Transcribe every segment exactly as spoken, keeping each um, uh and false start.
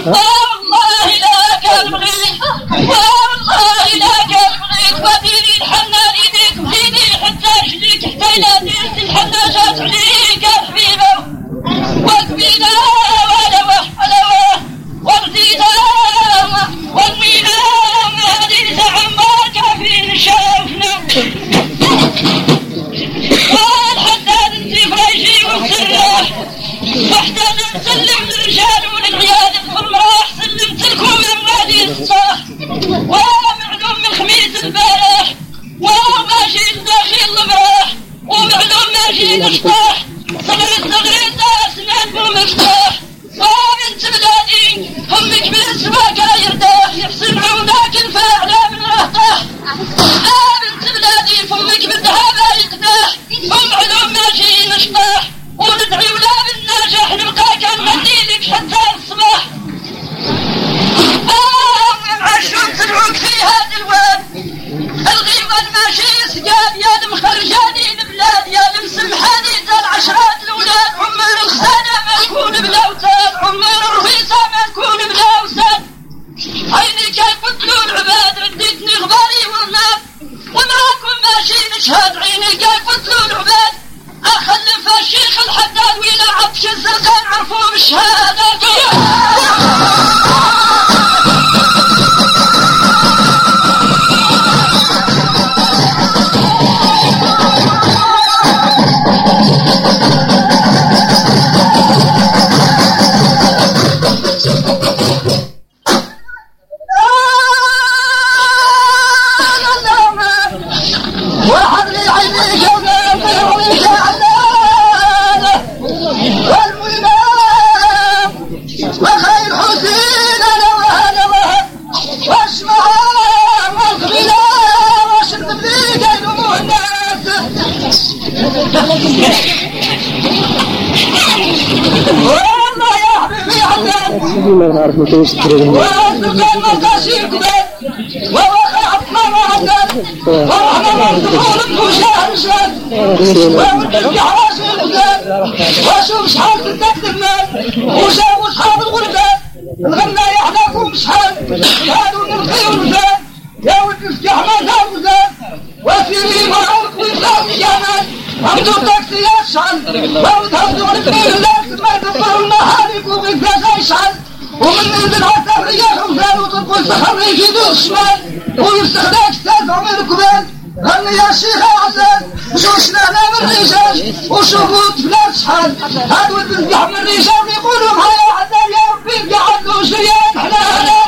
والله لا كان بغيت والله لا كان بغيت وديني الحنان يديك وديني حتى رجليك حتى لا ديرت الحناجات عليك يا حبيبه وكبينا ولوه ولوه وردينا والمينا هذه زعمات عفين شافنا والحداد انت فريشي وبسراح واحتاج نسلم للرجال وللعيال الفمراح سلمت لكم اموالي الصاح ومعلوم من خميس البارح وماشي داخل المراح ومعلوم ماشي نشطاح صغير صغير الناس نادبوا مفتاح وبنت بلادي همك بالسواق يرتاح يحسن عوناك الفاعلة من رهطاح بنت بلادي فمك بالذهب يقداح ومعلوم ماشي نشطاح وندعي ولا بالنجاح نبقى كان مدينك حتى الصباح آه عشان تدعوك في هذا الواد الغيبان ماشي سقاب يا المخرجاني البلاد يا المسمحاني تال عشرات الأولاد عمر الخانة ما تكون بلا وساد عمر الرفيسة ما تكون بلا وساد عيني كان قتلوا العباد رديتني غباري والناد ومعاكم ماشي نشهد عيني كان قتلوا العباد أخلف الشيخ الحداد ويلا عطش الزرقان عرفوا بالشهادة ما نعرف نتوش تريد وكان مرتاشي كبير ووقع عطنا وعدد ورحنا مرتبول بوشاه رشاد ومتلقى حراسي الغزال وشوف شحال تتكتب مال وشاو شحال الغربان الغنى يحداكم شحال هادو نلقي ونزال يا ولد افتح ما دار وزال وسيري مرعوك ويطلع بجامل عمدو التاكسيات شحال وتهبدو ركبي الناس ما تبقوا المحالك وبالفاسة يشحال ومن ينزل حتى الرياح وزال وتنقل سخر يجيدو الشمال ويستخداك ستاز عمر كبال غني يا شيخ عسل وشوشنا هنا بالرجال وشوفوا تفلات شحال هاد ولد الزحم الرجال يقولوا معايا عدال يا ربي قعدوا شريان حنا هنا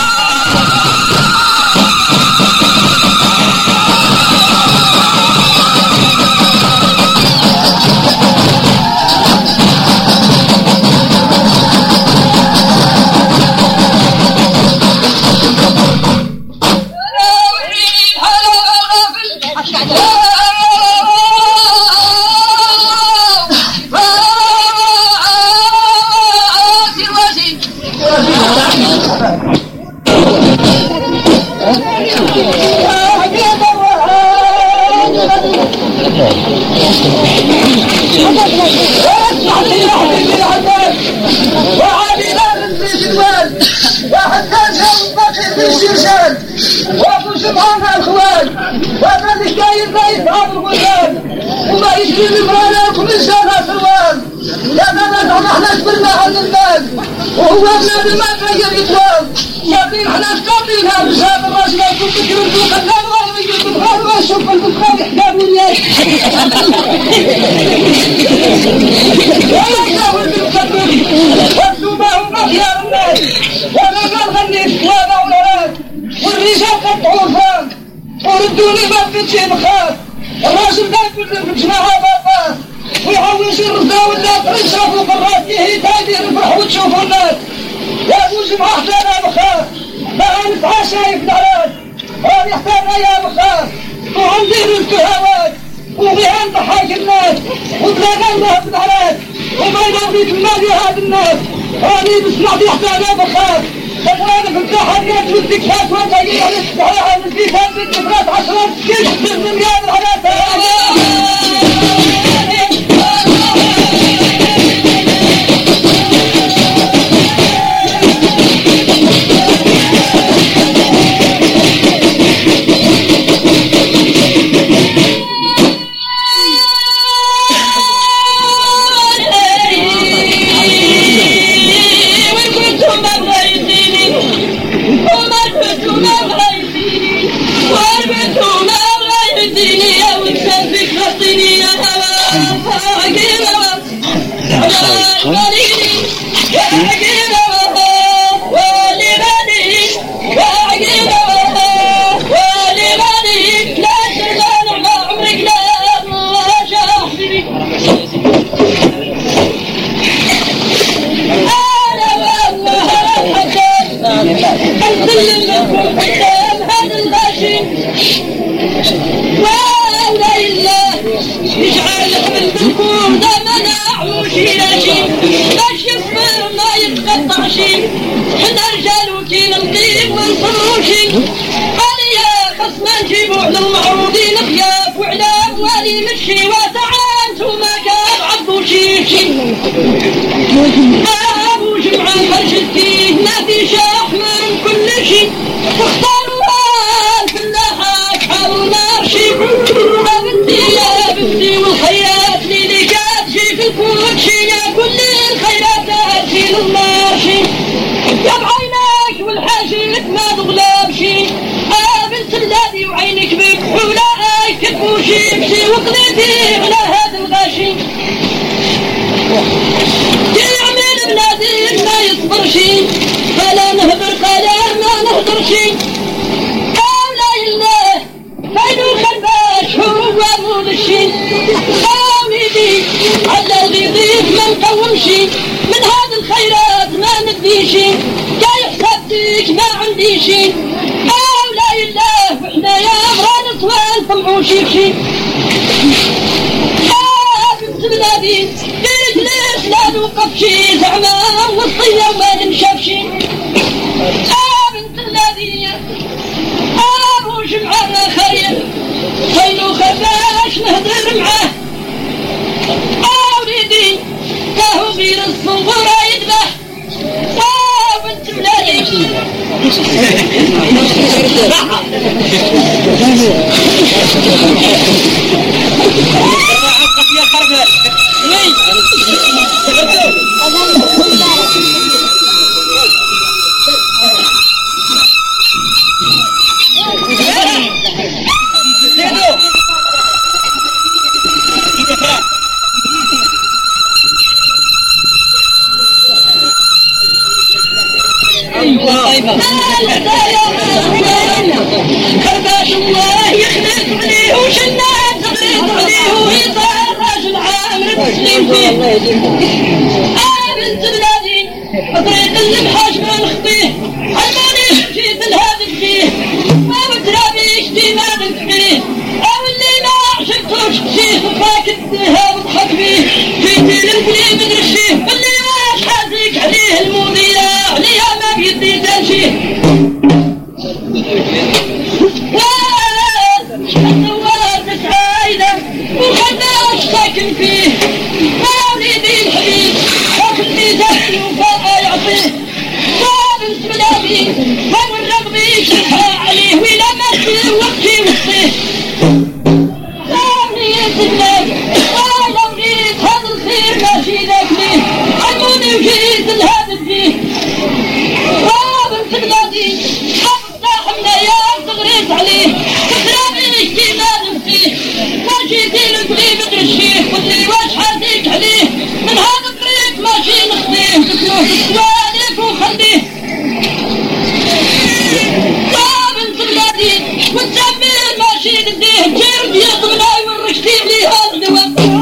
وما يجري المرانا كل شهر سروال يا بنات احنا جبرنا على المال وهو بلاد ما تغير يتوال يقين احنا اشتاقينها بشاب الراجل يكون بكر الدوق النار وغير البخار واشوف البخار يحتاج وياك ولا يساوي بالقدر والسوبة ومخيار الناس ولا قال غني وانا ولاد والرجال قطعوا الفان وردوني ما بنتي بخاف الراجل ده يقول بجناها بابا ويحوش الرزا والناس يشرفوا برات يهي تاني يربح وتشوفوا الناس يا بوجي محتانا بخاف ما نتعشى يفدعات راني احتانا يا بخاف وعندي رزق هواك وبيان ضحاك الناس وبلاغا الله بدعات وما ينغني المال هذا الناس راني بسمع دي احتانا بخاف فانا في الامتحانات والذكريات وانتهي على الصحيحه من في ثاني الذكريات عشرات كيف من رياض الحياه حنا رجال كي نلقيه ونصروشي قال يا خص ما نجيبو على المعروضين خياف وعلى أموالي مشي وتعال وما كان عضو شيشي أبو جمعة مرشدتي ما في شاحمر كل شي واختاروا الفلاحات حالوا نارشي يا بنتي يا بنتي والخيرات لي كانت شي في الكوتشي يا كل الخيرات تأتي للنارشي يا بعينك والحاجيك ما تغلبشي آه بنت بلادي وعينك بكحولة كتبوشي بشي وقضيتي على هذا الغاشي يعمل بلادي ما يصبرشي فلا نهدر قلا ما نهدرشي قولا الله فينو خلباش هو مودشي قاويدي على الغيظيف ما نقومشي من هذا الخيرات ما نديشي جاي حسابتك ما عنديشي قولا الله وحنا يا مران طوال طمعوشي بشي بلادي برجليش لا نوقفشي زعما وصية وما نمشافشي آه بنت بلادي أبو جمعة خير خيلو خفاش نهدر معاه آه وليدي كاهو غير الصغور يذبح آه بنت بلادي يا خربة ليه خرباش الله يخلف عليه وشنات تغليظ عليه ويطار راجل عامر تسليم فيه آه بنت بلادي طريق المحاج ما نخطيه علماني جيت الهادف فيه ما بترابيش ديما نفعيه او اللي ما عشقتوش شيه فاكدها وضحك بيه جيتي للبلي مدرشيه واللي واش حازيك عليه الموضية عليها ما بيدي تنشيه الثواب سعيدة وخداش ساكن فيه مولدي الحبيب وخلي دهي وفاء يعطيه صاب بلادي هو الرغبي شفها عليه ولا ما وقتي وصيه صابني البلاد ولو جيت هذا الخير ماشي ذاك ليه علموني وجيت الهدف فيه صاب بلادي تغريت عليه تقرابي اجتماع فيه واجيتي لقلي بدر الشيخ واللي واش حازيك عليه من هذا الطريق ماشي نخديه تكلوه تسوالف وخليه صاب انت بلادي والتعبير ماشي نديه جير بيض بلاي والرشتي لي هذا الدواء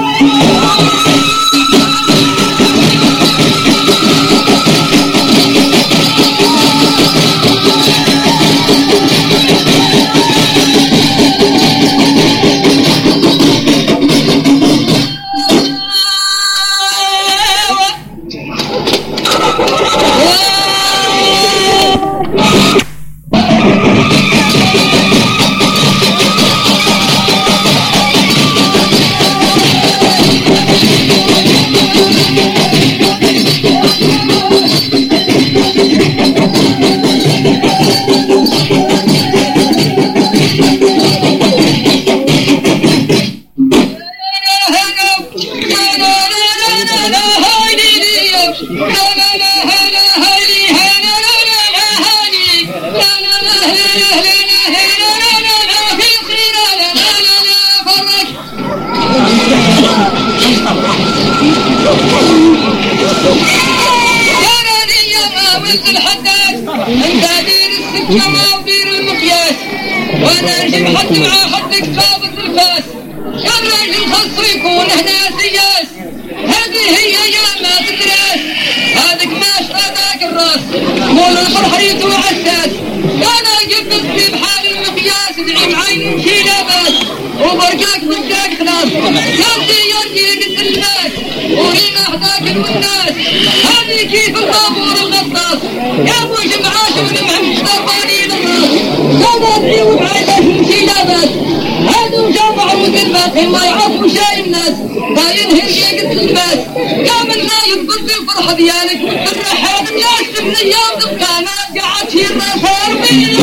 الجماعة ودير المقياس وانا نجيب حد مع خدك ثابت الفاس الراجل خاصو يكون هنا سياس هذه هي يا ما تدرس هذاك ماش هذاك الراس مول الفرح ريتو عساس انا جبت بحال المقياس دعي معين نمشي لاباس وبركاك بداك خلاص يرضي يرضي قد الناس وهنا حداك الناس هذه كيف الطابور الغطاس يا ابو جمعه شغل مهم شطراني للراس انا ادعي وبعيدك نمشي لاباس هادو جامع وقلبات ما يعرفوا شاي الناس باين هي قد الماس كاملنا يضبط بالفرحه ديالك بالرحاب الناس من ايام دقانات قعدت في الرفار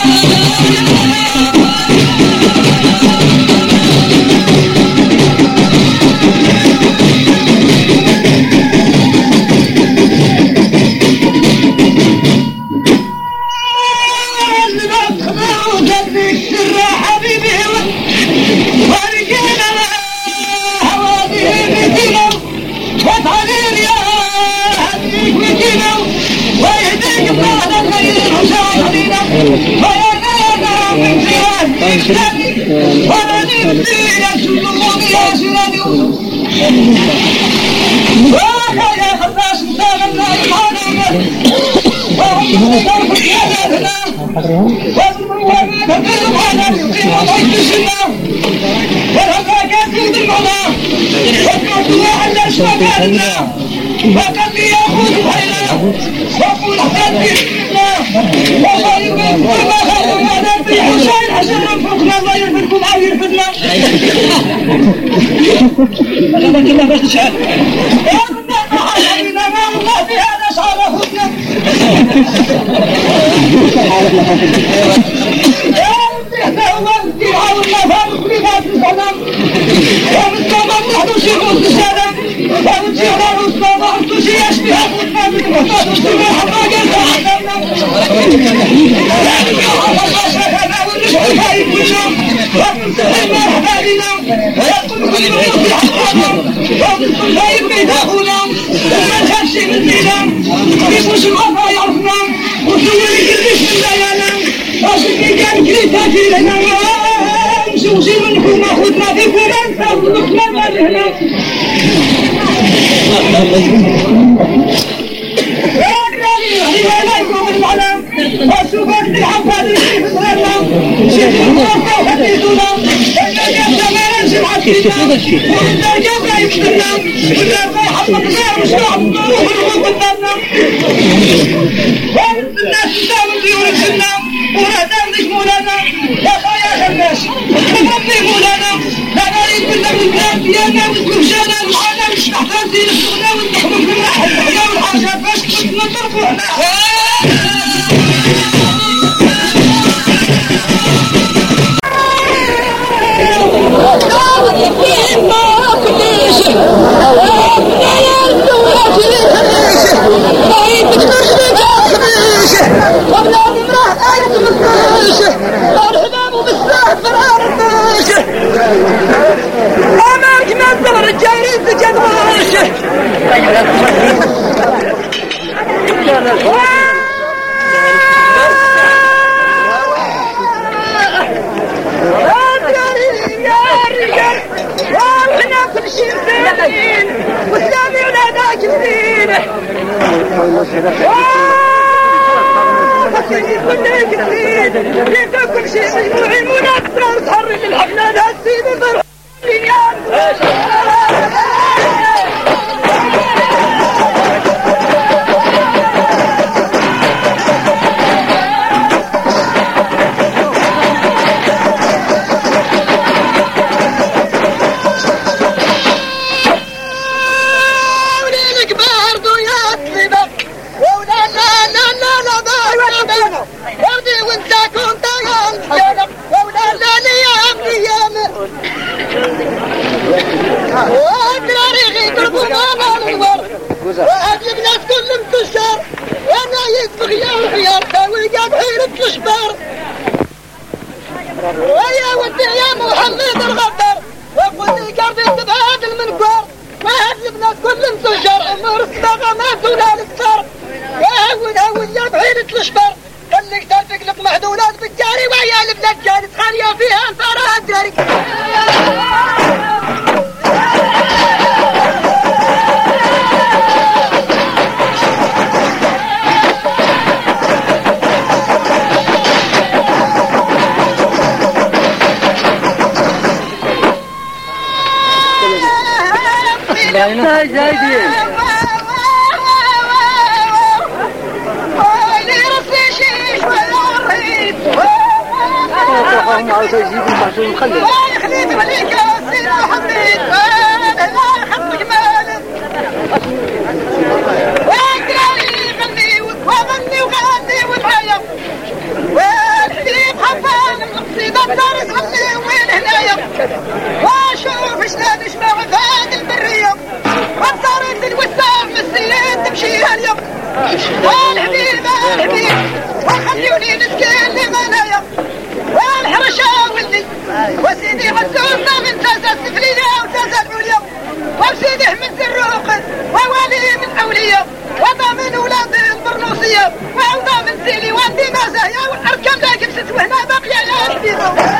وقد ياخذ بينه وقل احتاج والله يبين وما خلوا معنا في حسين حسن فوقنا الله يرفدكم او يرفدنا هذا كله بس تشعل يا رب حبيبنا ما الله في هذا صار فتنا يا رب يحتوى في حولنا فارق لباس السلام يا مستمر نحن شيخ السلام وانتي على الصباح تشي يشبه قلنا من وفاة الصباح حقا يزعلنا لا نقرأ الله شكنا ونشكي خايف منا ومنتهينا أحبابنا ويقول كل في حقنا ومنتهي خايف ميداخنا ومن خمسي من دينا بيبوش الغفا يعرفنا وسوي كلش من ديانا وشكي كان كريتا جيلنا نسوسي منكم أخذنا فيكم أنت ونقنا ما لهنا عليكم المعلم والسفر بالحفاظ في فطرنا شيخ الموقع وحديثنا والدرجة زمان سمعتنا والدرجة قايمتنا والدرجة حفظنا وشعب وحلوه قدامنا وانت الناس تساوي ديون السنة ونهدام لك مولانا يا خيا الناس تفضي مولانا لا نريد منا من ذات ديالنا والكرشانا معانا مش محتاجين السنة ونحمل من راحة الحياة والحاجة باش نطرقونا كل شيء مجموعين مناصرة وتحرك الحفلة هالسيد الفرح وهذه الناس كلهم تشار وانا يسبغ يا خيار تاوي قاعد حيرة الشبار ويا ودي يا محمد الغدار وقلت قاعد يتبعاد المنكار وهذه الناس كلهم تشار امور الصداقة ما تولى الكفار وهون هون يا بحيرة الشبار خليك تلفق يا جايدين هم عاوزين يجيبوا معشور مخلل الله يخليك عليك يا سيدي محمد الله يحفظك مالك وقراني غني وغني وغني والحياة والحبيب حفان القصيدة الدارس غني وين هنايا واشوف شلون نشبع فهاد البرية وصارت الوسام السيد تمشي هاليوم والحبيب الحبيب وخليوني نسكن لمنايا والحرشة ولدي وسيدي عزوزنا من تاسة السفلية وتاسة العليا وسيدي من زروق ووالي من أولياء وضامن ولاد البرنوسية وضامن سيلي واندي مازايا والأركام لا جبست وهنا باقية يا حبيبه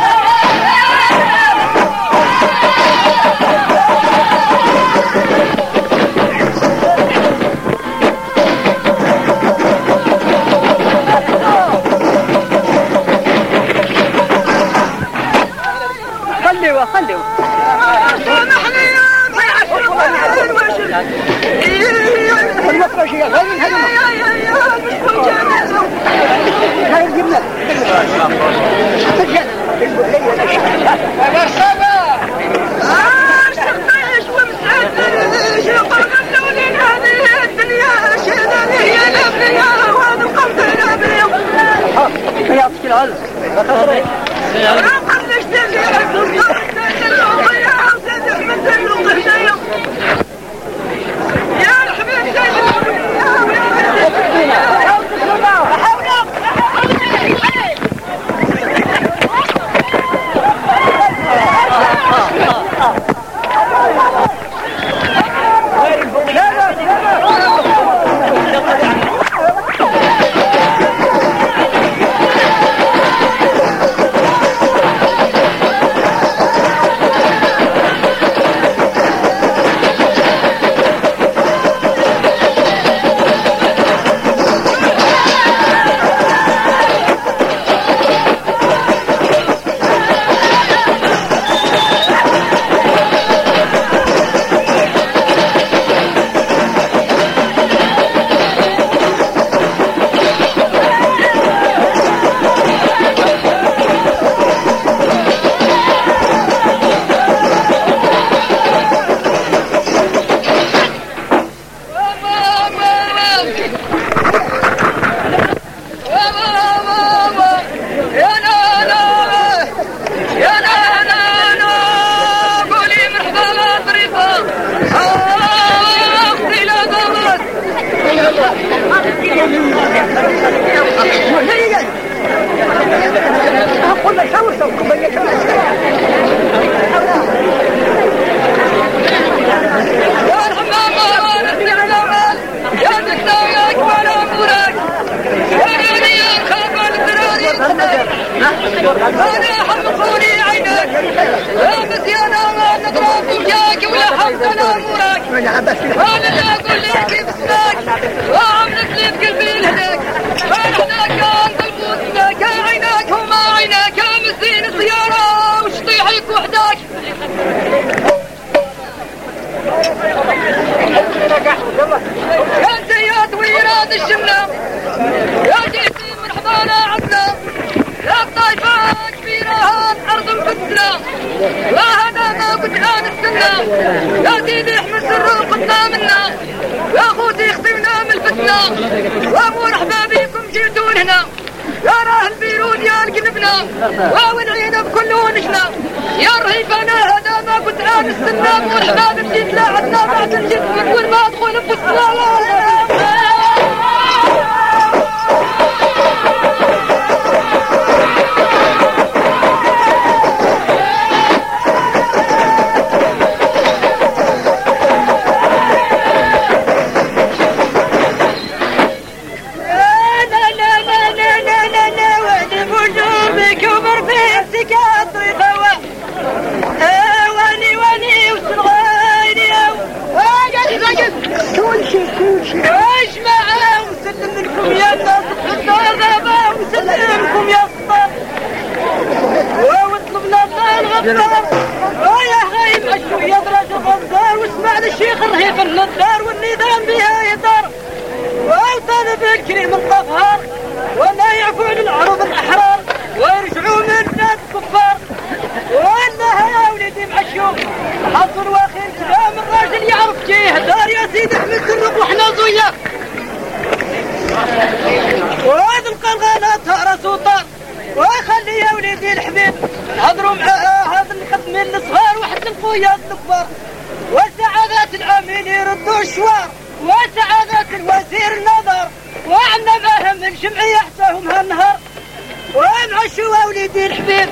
خليوه خليوه المفرش يا غالي هذا هاي الجبنة تجد مرحبا اشتقتش ومسعدنيش وقلتوني هذه الدنيا شهدني هي الابنية وهذا القمت الابنية يعطيك العز رقم نشتري السلطان الوطية وسيد احمد الوطية يا الحبيب أنا حمقوني عينك يا مزيانة ما نضرب وجاك ولا حمدنا أمورك أنا لا أقول لك كيف اسمك وعملك لي بقلبي لهداك فنحنا كان ضلبوتنا كعينك وما عينك يا مزين سيارة وشطيحك وحدك يا زياد ويراد الشملة يا جيتي مرحبانا عدنا يا الطايفة كبيرة هاد أرض الفتنة وهذا ما قد آن السنة يا سيدي احمد سر قدامنا يا خوتي اختمنا من الفتنة ومرحبا بكم جيتون هنا يا راهل بيرود يا القلبنا ونعينا بكل ونشنا يا رهيفنا هذا ما قد آن السنة مرحبا بجيت لا عدنا بعد الجد من وين ما أدخل بسنا ويا غايب اشوف يا درج الغزال واسمع للشيخ ترهيب النظار والنظام بها يدار وطالب الكريم القهار ولا يعفو عن العروض الأحرار ويرجعوا من الناس الكفار وانها يا ولدي معشوق حصل واخير كلام الراجل يعرف جيه دار يا سيدي احمد الرب وحنا زوياك وهذا القلقانات تهرس وطار ويخلي يا ولدي الحبيب نهضروا مع هذا الخدمين الصغار وحتى الخويا الكبار وسعادات العاملين يردوا الشوار وسعادات الوزير النظر وعنا معهم من جمعية حتاهم هالنهار ومعشوا وليدي الحبيب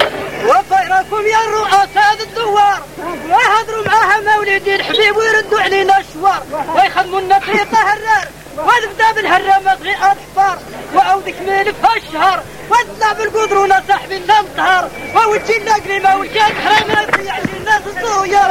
وخيركم يا الرؤساء الدوار ويهضروا معاها مولدي الحبيب ويردوا علينا الشوار ويخدموا لنا طريقه هرار ونبدا بالهرامات غير اطفار وعودك ملف هالشهر وطلع بالقدرونه صاحبي لنا الطهر ووجي لنا قريمه والكاد حرام يضيع الناس الصويا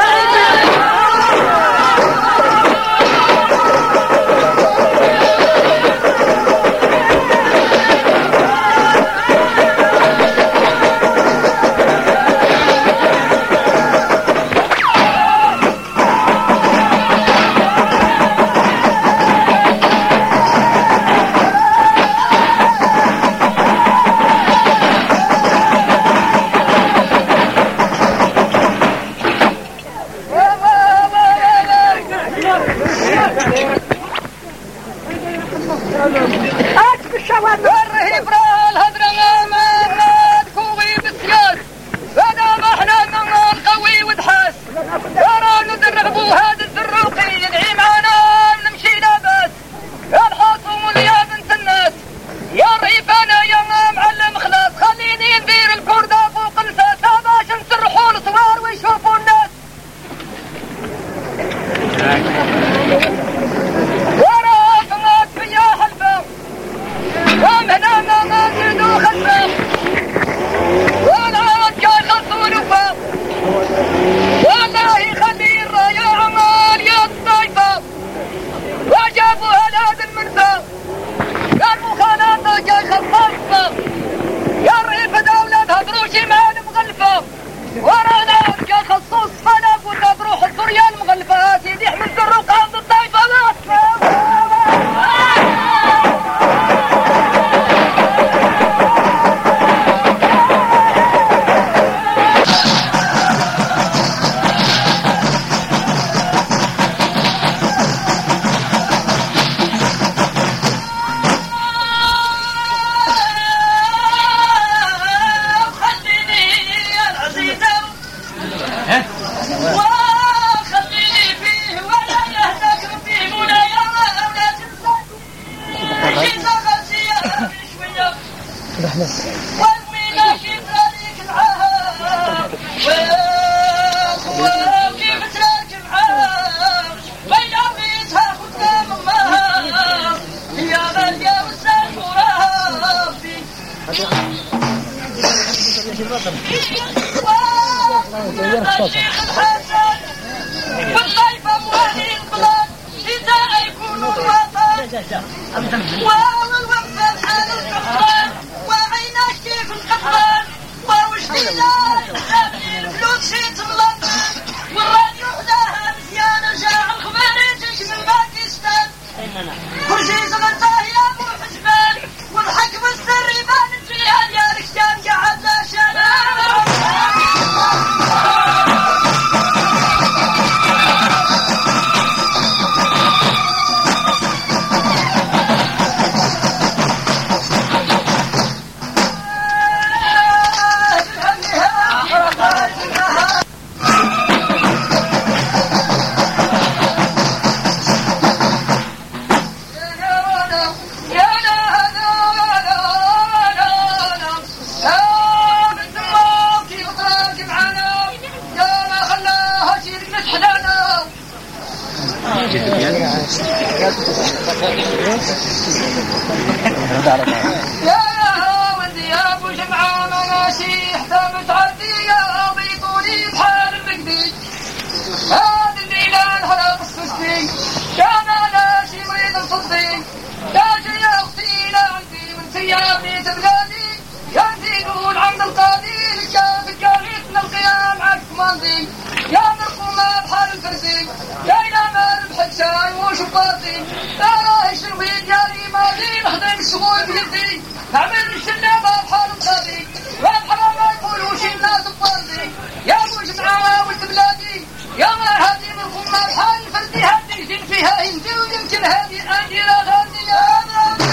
يا مرقومة بحال الفرسي يا إلى ما الباطن لا يشرب يجاري ماضي نخدم الشغل بيدي نعمل الشلة بحال القاضي والحرام ما يقولوش الناس بفاضي يا مجمعة ولد بلادي يا ما هادي منكم ما الحال فردي هادي زين فيها يمدي ويمكن هادي أجي لا غادي يا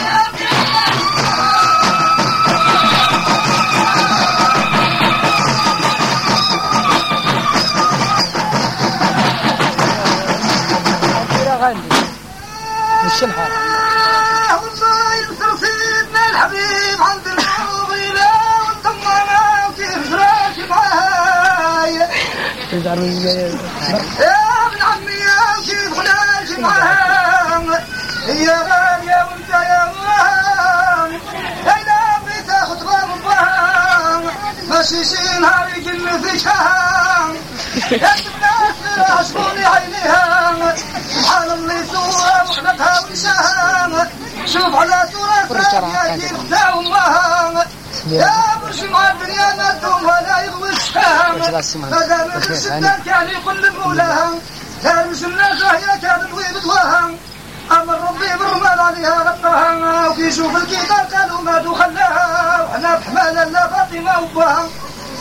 الشلحة الله ينصر سيدنا الحبيب عند الموضيلة والطمانة وكيف راكب معايا يا ابن عمي وكيف راكب معايا يا غالية وانت يا غالي انا بغيت تاخد باب الظهر ماشي شي نهار يجن في شهر يا الناس عشقوني عينيها سبحان الله سوى وخلقها وانشاها شوف على تراثها يا كيف خدا امها يا برش مع الدنيا ما تدوم ولا يغوي الشام مادام الشتات كان يقول مولاها كان مش الناس وهي كانت وين بدواها امر ربي بالرمال عليها غطاها وكي يشوف الكتاب قالوا ما دخلها وحنا بحماله لا فاطمه وباها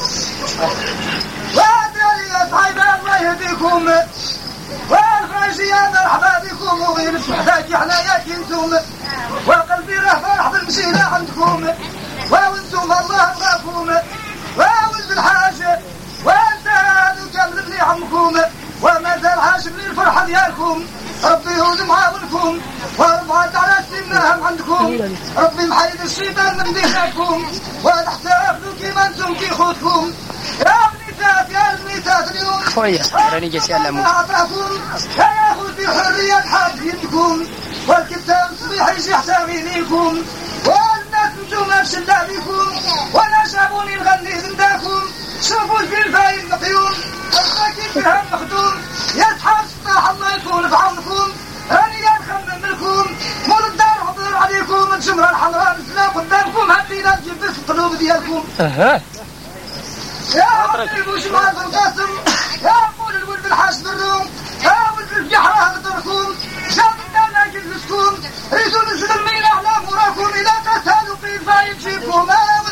وادري يا صاحبي الله يهديكم والفرنسي يا مرحبا بكم وغير محتاج حناياك انتم وقلبي راه فرح بالمسيرة عندكم وانتم الله بغاكم وولد الحاج وانت هادو كامل بني عمكم وما زال عاش بني الفرحة ديالكم ربي يهود معاونكم ورفعت على السنهم عندكم ربي محيد الشيطان من دينكم وتحت اخذوا كيما انتم كي خوتكم يا بنيتات يا بنيتات اليوم شوية راني جالس يعلمون أعطاكم يا أخوتي حرية حاب يدكم والكتاب صبيح يجي حسابي ليكم والناس انتم الشلة بيكم وانا شابوني نغني ذنداكم شوفوا الفيلفاي المقيوم الخاكي فيها المخدوم يا صحاب الصلاح الله يكون في عونكم راني لا نخمم لكم مول الدار حضر عليكم الجمرة الحمراء نزلها قدامكم هالليلة تجيب بس القلوب ديالكم اها يا ولد وجماعة القاسم يا قول الولد الحاج بالروم يا ولد الجحرة نطركم شاب الدولة يجلسكم ريتوا نزل المينا على موراكم إذا تسهلوا في الفايد جيبكم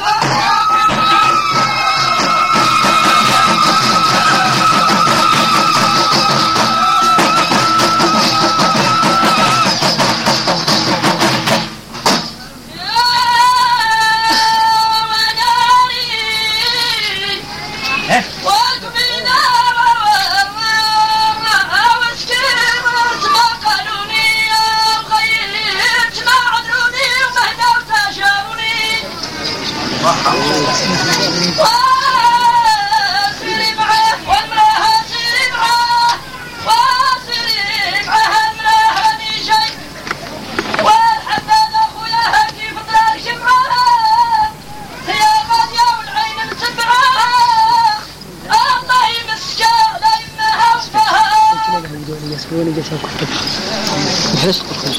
يسوون جسم كتب يحس كتب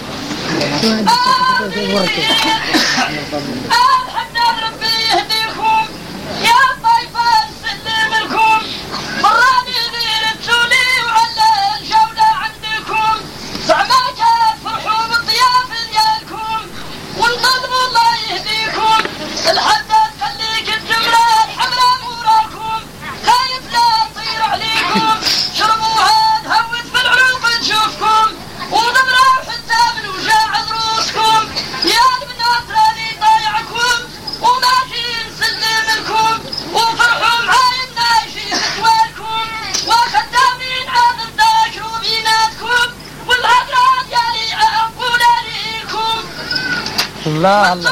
الحمد ربي يهديكم يا طيفة نسلم لكم مراني غير تسولي وعلى الجولة عندكم زعما تفرحوا بالضياف ديالكم ونطلبوا الله يهديكم الحداد خليك الجمرة الحمراء موراكم خايف لا تطير عليكم شربوها تهوت في العروق نشوفكم ونمروا حتى من وجاع ضروسكم يا البنات راني ضايعكم وماشي نسلم لكم وفرحوا معايا النايشي ختوالكم وخدامين عاد الذاكروا بيناتكم والهدرة ديالي أقول عليكم الله الله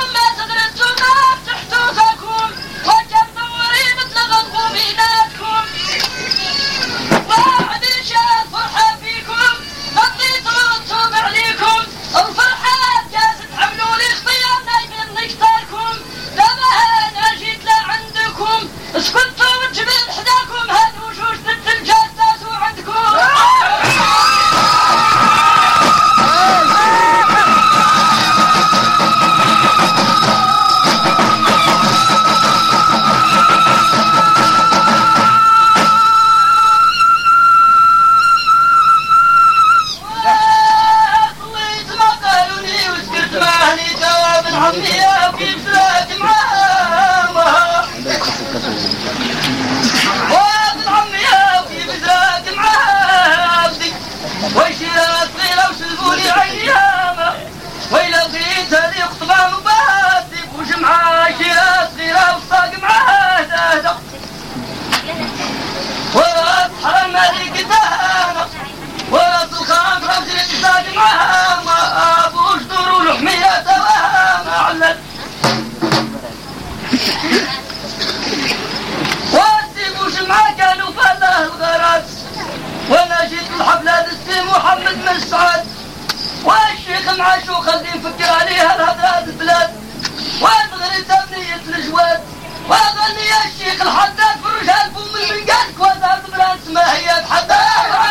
شو خلي نفكر عليها الهدرات البلاد وأبغي تمنية الجواد وأغني يا الشيخ الحداد فرج هالفم من منقادك وأذهب بلاد ما هي الحداد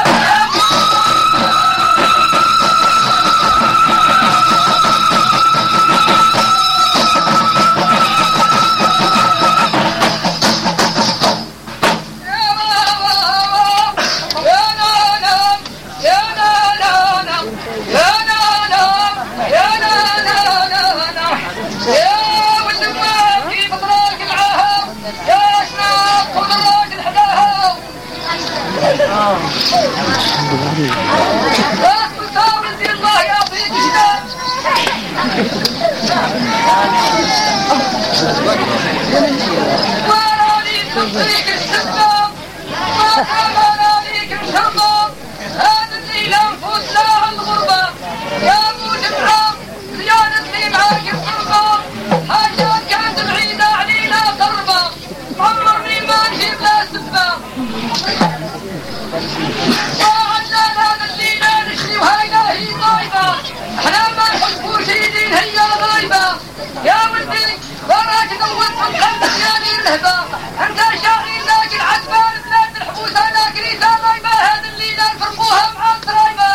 أنت شاعر لكن عجبان بلاد الحبوسة لكن إذا ضايبة هذا اللي لا نفرقوها مع الضرايبة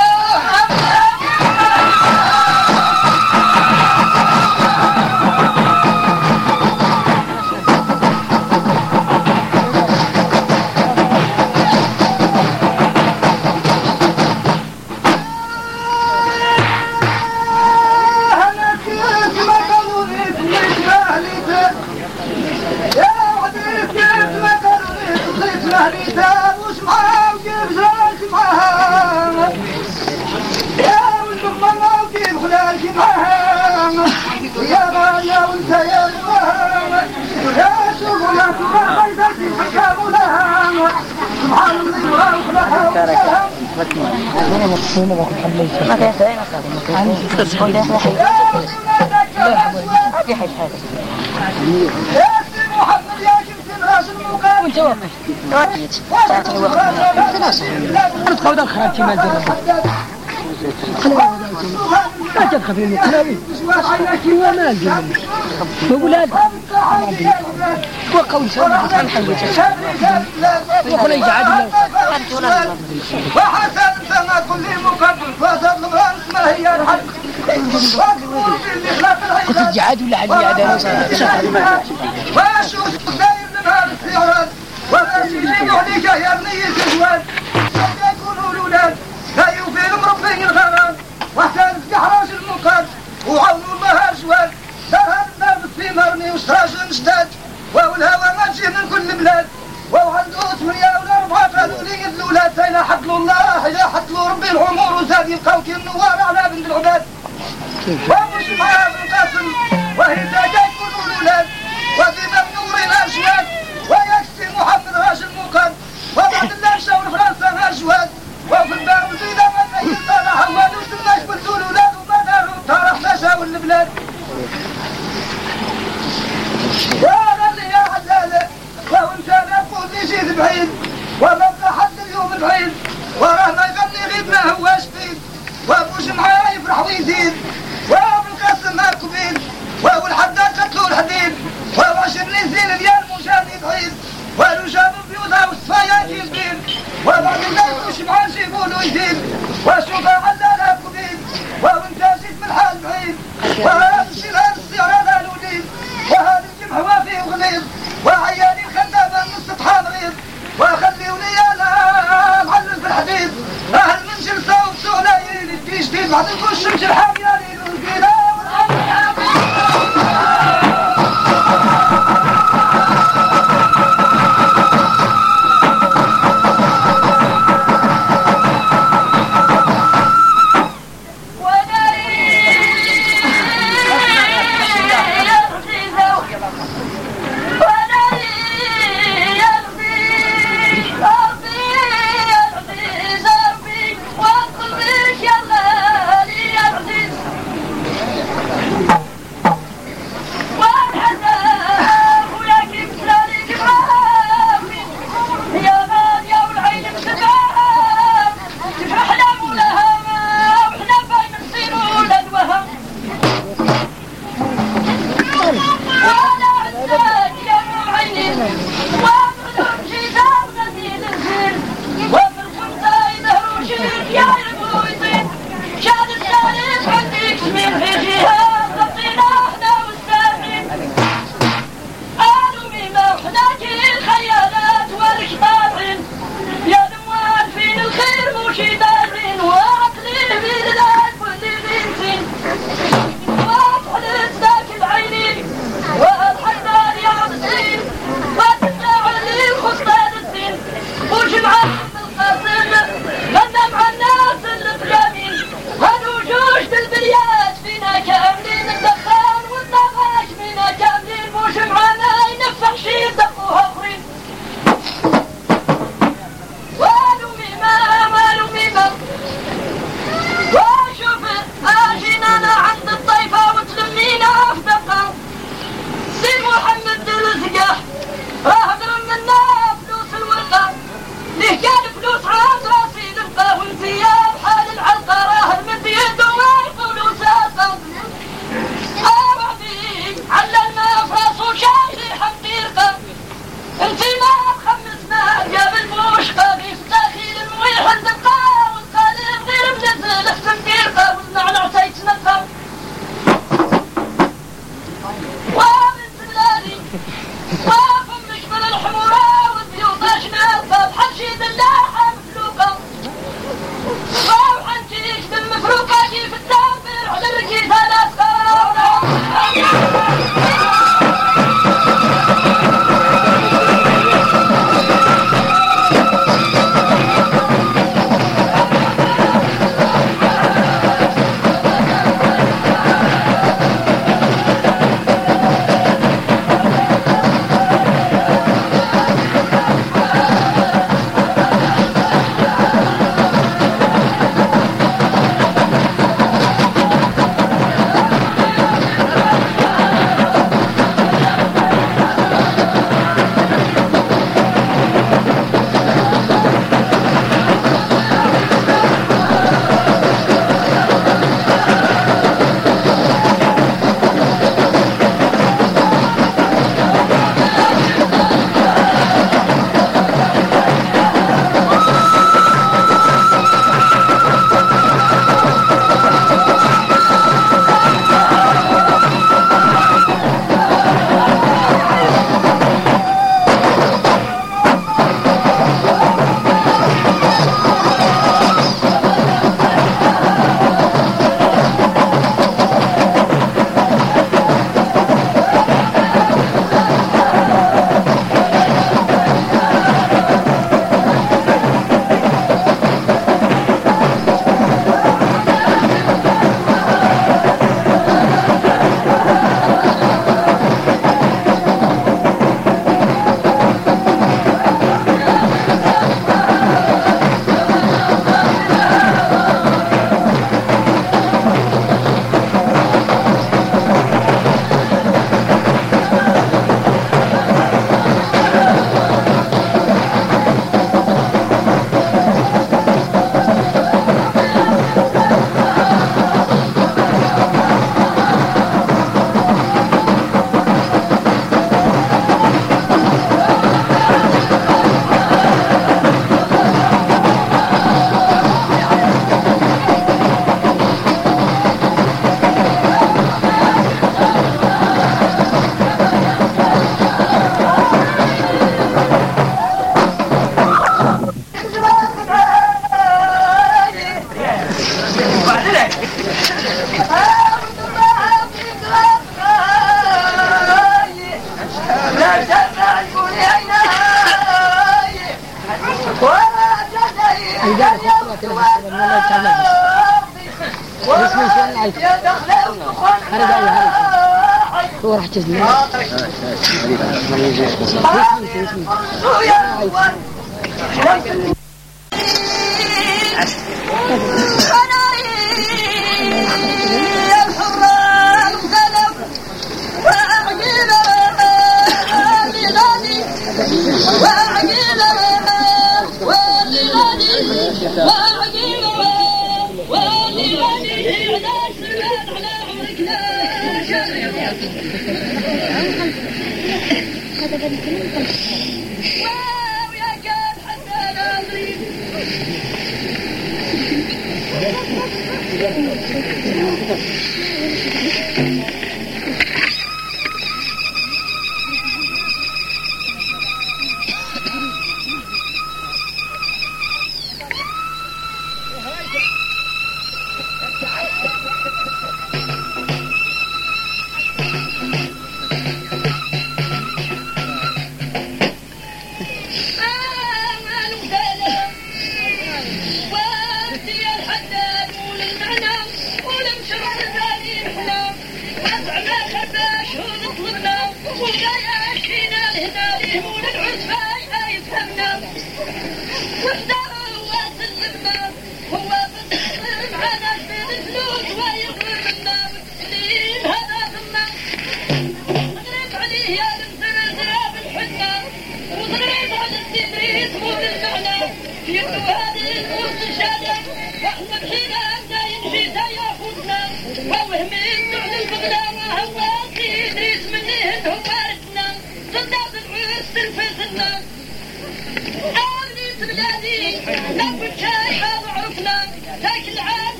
ما كان ساي ما صار ما كان كون داخل حي في حي هذا وانت واقف تعطي وقت خلاص تقعد خرجتي ما دير ما تدخل من الكلاوي وما الجمل وولاد وقول سوى عن حلوته وقول ايش عادي وحسن سما كل مقبل فصل الغرس ما هي الحق كنت جعاد ولا عادي عادي واشوف داير لنا السيارات وماشي يجيبوا عليك يا بني الزوال يكونوا الاولاد لا يوفيهم ربي الغرام واحسن استحراج المنكر وعونوا المهار جوال دار النار بالثمرني وشراج مشتات والهوى ما تجي من كل بلاد وعنده ثمانية ولا أربعة قالوا لي الأولاد زين حطلوا الله إذا حطلوا ربي العمر وزاد يبقاو كي النوار على بنت العباد ومش معاه بالقاسم وهي جاي يكونوا الأولاد وفينا بنور الأجواد ويكسي محمد راجل مقد وبعد الله مشاور فرنسا أجواد وفي الباب وزيدا ما نجي طالع هواد وسماش بنتو الأولاد وما داروا طارح مشاور البلاد يا حلالة وانت نقول لي جيت بعيد ومبقى حد اليوم بعيد وراه ما يغني غير ما هواش بيد وابو جمعة يفرح ويزيد وابو القاسم ما كبيد وابو الحداد قتلوا الحديد وابو عشرني زين اليال مجاني بعيد وابو جابوا بيوضها والصفايات يزبيد وبعد الله وجمعة جيبوا له يزيد وشوفها علالها كبيد وانت جيت من حال بعيد وهذا الشيء هذا السيارة ذا الوليد وهذا الجمع وافي وغليظ وعيالي الخدابة من سطحان غيظ وخليوني انا معلم في الحديد اهل من جلسة وبسولايين في جديد بعد كل شمس الحاميانين والقيلة اسمه شو العيد هرب عليه هرب هو راح تزني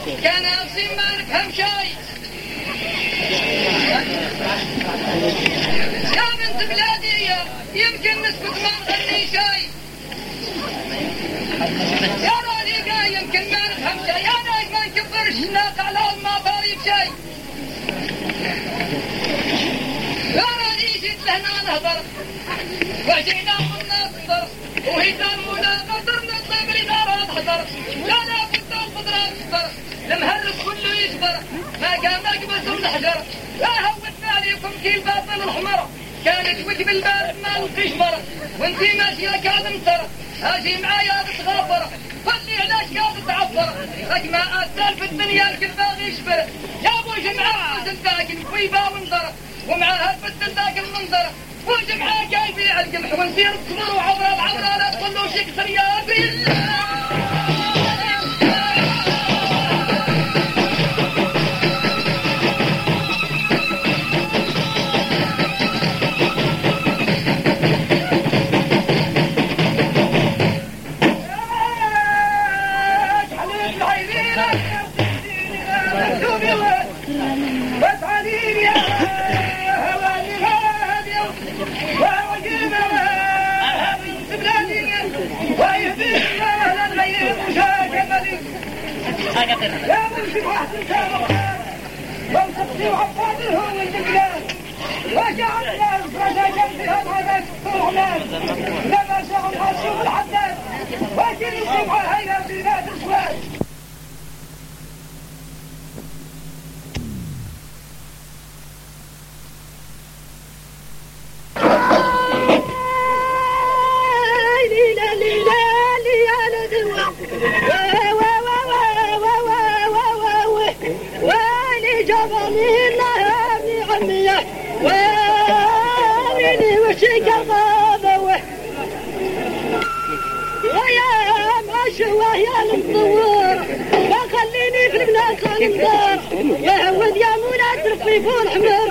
كان أقسم ما نفهم شيء يا بنت بلادي يمكن نسكت ما نغني شيء يا رانيقة يمكن ما نفهم شيء يا نايم ما نكبرش الناس على ما طاري بشيء يا راني جيت لهنا نهضر وجينا قلنا نصدر وهيتان مولا قدر نطلع بالإدارة تحضر لا لا كنت القدرة تصبر المهرس كله يجبر ما كان مقبس ونحجر لا هوتنا عليكم كي الباطل الحمر كانت وجه بالباب ما نقشبر وانتي ماشية قاعد مطر هاجي معايا بتغفر خلي علاش قاعد تعفر رجما أسال في الدنيا الكل باغي يشبر جابوا جمعة سلداك ويبا منظر ومعاها بدل ذاك المنظر وجمعة جاي بيع القمح ونسير الصبر وعبرة بعبرة لا تقولوا شكسر يا بالله يا مرشد واحسن سابق لو تقصي وعفاده هو الجبلان وجعلنا رجاجا في هذا الطرحلان لما شاء الحاسوب الحداد وجل السبعة هيا في ذات الصلاة وامني وشيك الغابة ويا ما شواه يا المطور وخليني في البنات المطار يا هود يا مولا ترفي فول حمر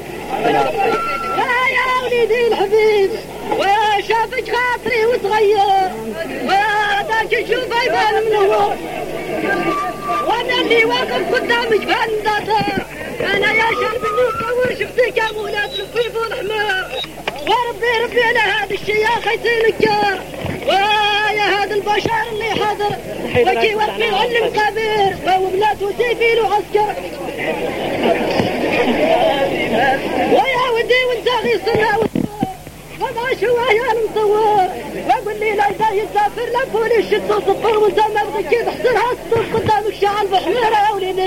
يا وليدي الحبيب وشافك خاطري وتغير وهذاك تشوفه يبان منور وانا اللي واقف قدامك فندطر انا يا شرب النور شفتك يا مولا ترفي فول حمر وربي ربي على هذا الشي يا خيتي الكار ويا هذا البشر اللي حضر وكي وقفي علم كبير وبلاد وسيفي له عسكر ويا ودي وانت غيصنا وما شواه يا المصور واقول لي لا يسافر لفولي الشد وصفر وانت ما بدك كيف احسرها الصوت قدامك شعل بحميره يا وليدي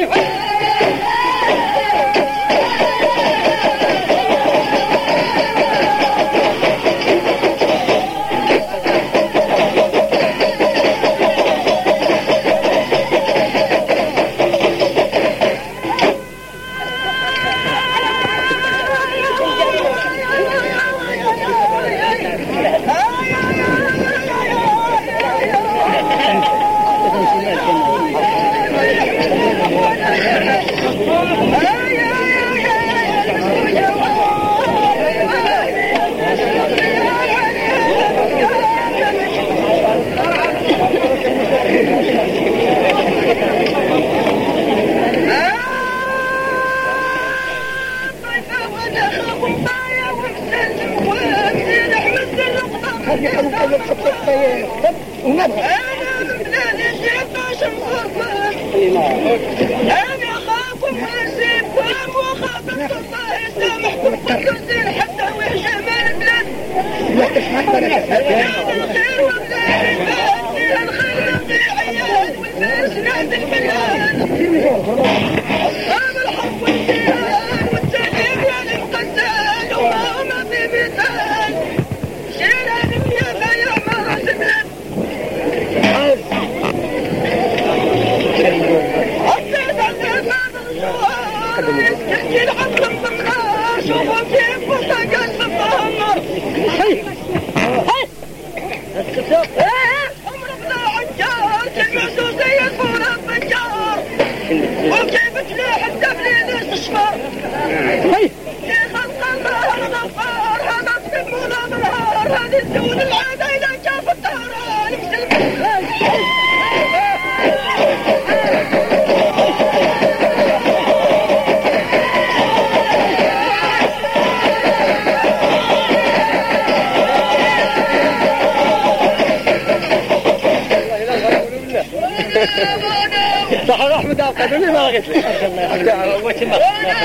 أنا أخاكم وأسيبكم وخاطب الله يسامحكم وكنتين حتى وحشة ما البلاد الخير والدار البلاد فيها الخير في عيال والناس نهد البلاد أصحاب الحق والجهاد والتغيير يا للقتال وما هما في مثال شيلها دنيا يا مرة البلاد يسكن عبد الفقار شوفوا كيف وطاقات بالظهر عمر بلا عجار تلمسوا زي الفورة بنجار وكيف تلاح التبليد استشفار في خلق الله الغفار هذا تسمونا بالهار هذه الزون العادة إلى جاف الدهر يمسل قالوا لي ما لقيت لي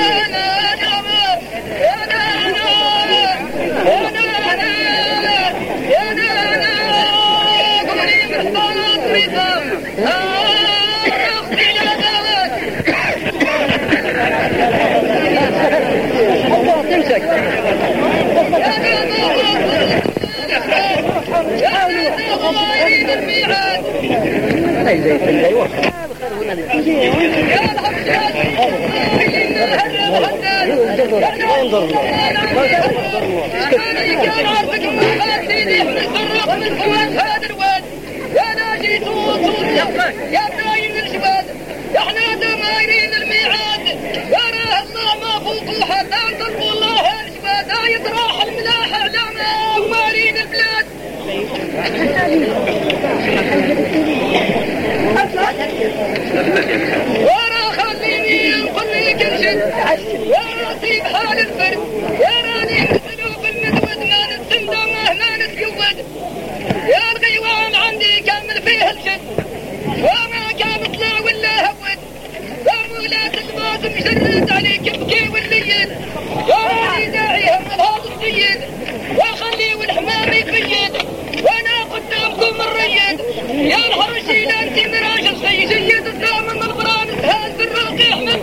يا نايم الجبال احنا دمايرين الميعاد يراه الله ما فوقه حتى تلقوا الله الجبال يطرح الملاح اعلامنا ومارين البلاد ورا خليني نقول لك الجد يا راسي بحال الفرد يا راني نسلو بالندود ما نتسندى مهما نتجود يا الغيوان عندي كامل فيه الجد وما كان طلع ولا هود يا مولاة الموت مجرد عليك بكي والليل يا راني داعيهم الهاض السيد وخلي والحمام يفيد وانا قدامكم الريد يا الحرشي لا انت مراجل سيد الزامن البران هاز الرقي احمد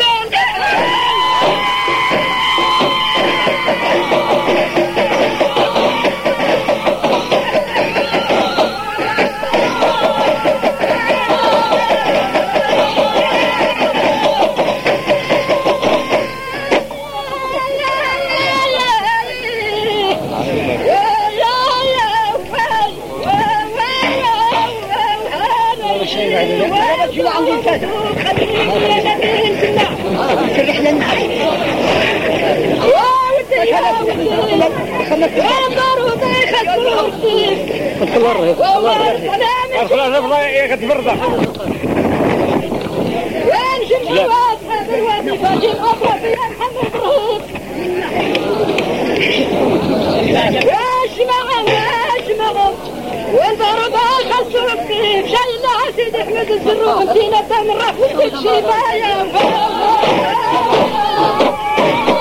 والضربة خلصوا فيه شاي الله سيد احمد الزروق فينا تمرح وتشيبها يا